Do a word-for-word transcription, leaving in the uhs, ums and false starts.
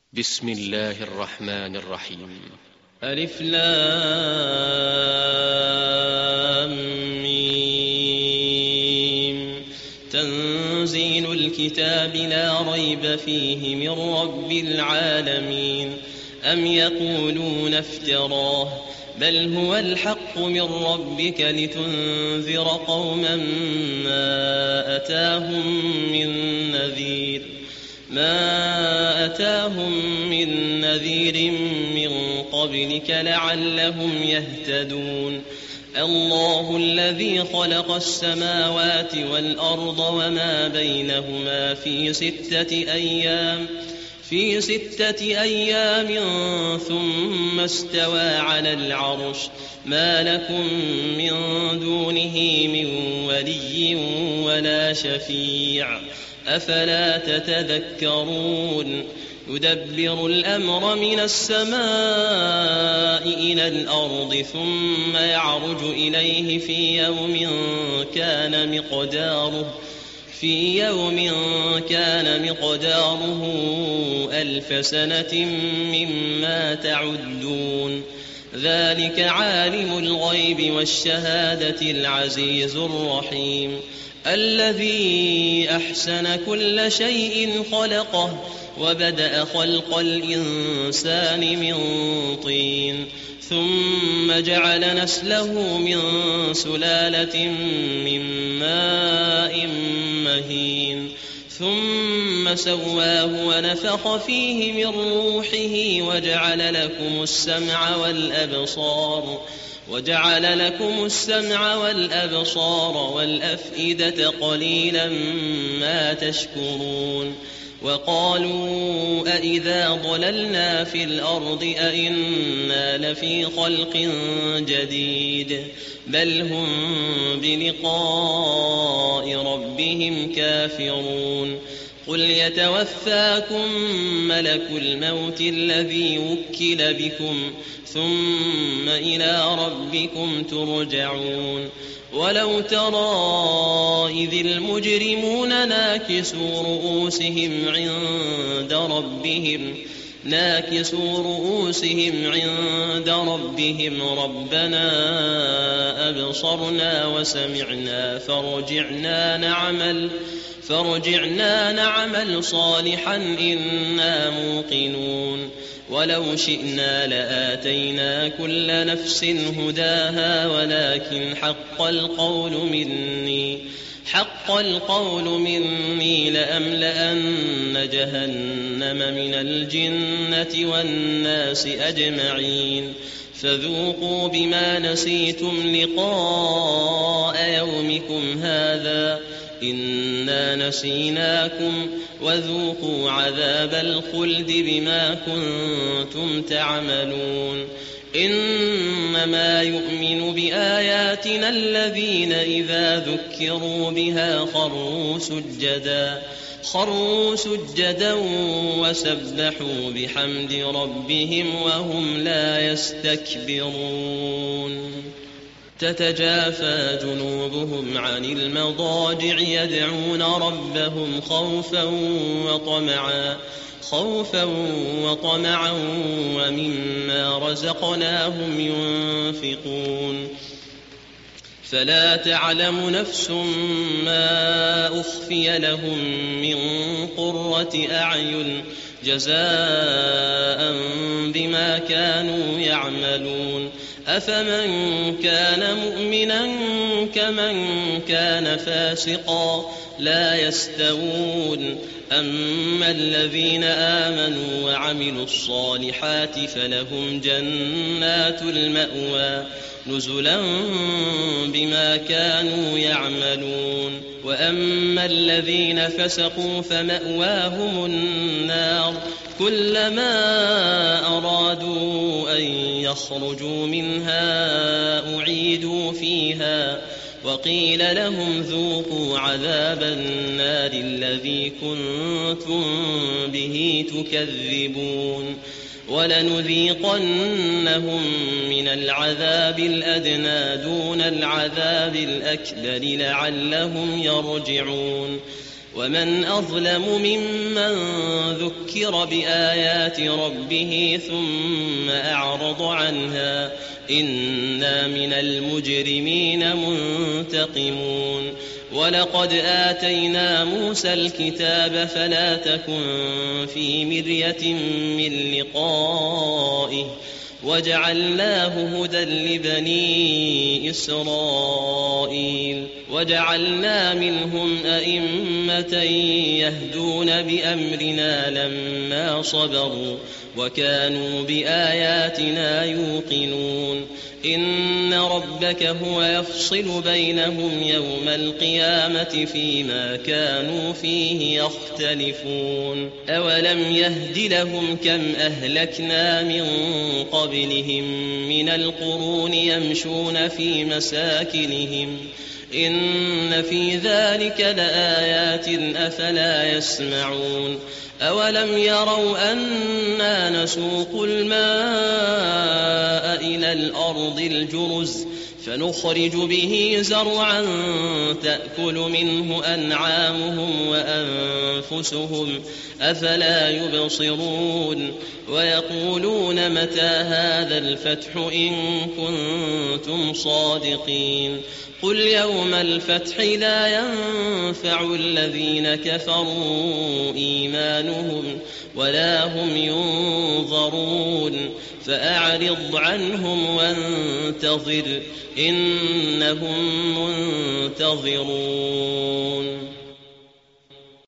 بسم الله الرحمن الرحيم. ألف لام ميم. تنزيل الكتاب لا ريب فيه من رب العالمين. أم يقولون افتراه بل هو الحق من ربك لتنذر قوما ما أتاهم من نذير ما أتاهم من نذير من قبلك لعلهم يهتدون. الله الذي خلق السماوات والأرض وما بينهما في ستة أيام في ستة أيام ثم استوى على العرش ما لكم من دونه من ولي ولا شفيع أفلا تتذكرون. يدبر الأمر من السماء إلى الأرض ثم يعرج إليه في يوم كان مقداره في يوم كان مقداره ألف سنة مما تعدون. ذلك عالم الغيب والشهادة العزيز الرحيم الذي أحسن كل شيء خلقه وبدأ خلق الإنسان من طين ثم جعل نسله من سلالة من ماء مهين ثم سواه ونفخ فيه من روحه وجعل لكم السمع والأبصار وجعل لكم السمع والأبصار والأفئدة قليلا ما تشكرون. وقالوا أإذا ضللنا في الأرض أإنا لفي خلق جديد بل هم بلقاء ربهم كافرون. قل يتوفاكم ملك الموت الذي وكل بكم ثم إلى ربكم ترجعون. ولو ترى إذ المجرمون ناكسوا رؤوسهم عند ربهم ناكسوا رؤوسهم عند ربهم ربنا أبصرنا وسمعنا فارجعنا نعمل فارجعنا نعمل صالحا إنا موقنون. ولو شئنا لآتينا كل نفس هداها ولكن حق القول مني حق القول مني لأملأن جهنم من الجنة والناس أجمعين. فذوقوا بما نسيتم لقاء يومكم هذا إنا نسيناكم وذوقوا عذاب الخلد بما كنتم تعملون. إنما يؤمن بآياتنا الذين إذا ذكروا بها خروا سجدا خروا سجدا وسبحوا بحمد ربهم وهم لا يستكبرون. تتجافى جنوبهم عن المضاجع يدعون ربهم خوفا وطمعا خوفا وطمعا ومما رزقناهم ينفقون. فلا تعلم نفس ما أخفي لهم من قرة أعين جزاء بما كانوا يعملون. أفمن كان مؤمنا كمن كان فاسقا لا يستوون. أما الذين آمنوا وعملوا الصالحات فلهم جنات المأوى نزلا بما كانوا يعملون. وأما الذين فسقوا فمأواهم النار كلما أرادوا أن يخرجوا منها أعيدوا فيها وقيل لهم ذوقوا عذاب النار الذي كنتم به تكذبون. ولنذيقنهم من العذاب الأدنى دون العذاب الأكبر لعلهم يرجعون. ومن أظلم ممن ذكر بآيات ربه ثم أعرض عنها إنا من المجرمين منتقمون ولقد آتينا موسى الكتاب فلا تكن في مرية من لقائه وجعلناه هدى لبني إسرائيل وجعلنا منهم أئمة يهدون بأمرنا لما صبروا وكانوا بآياتنا يوقنون إن ربك هو يفصل بينهم يوم القيامة فيما كانوا فيه يختلفون أولم يهد لهم كم أهلكنا من قبلهم من القرون يمشون في مساكنهم إن في ذلك لآيات أفلا يسمعون أولم يروا أنا نسوق الماء إلى الأرض الجرز فنخرج به زرعا تأكل منه أنعامهم وأنفسهم أفلا يبصرون ويقولون متى هذا الفتح إن كنتم صادقين قل يوم الفتح لا ينفع الذين كفروا إيمانهم ولا هم ينظرون فأعرض عنهم وانتظر إنهم منتظرون.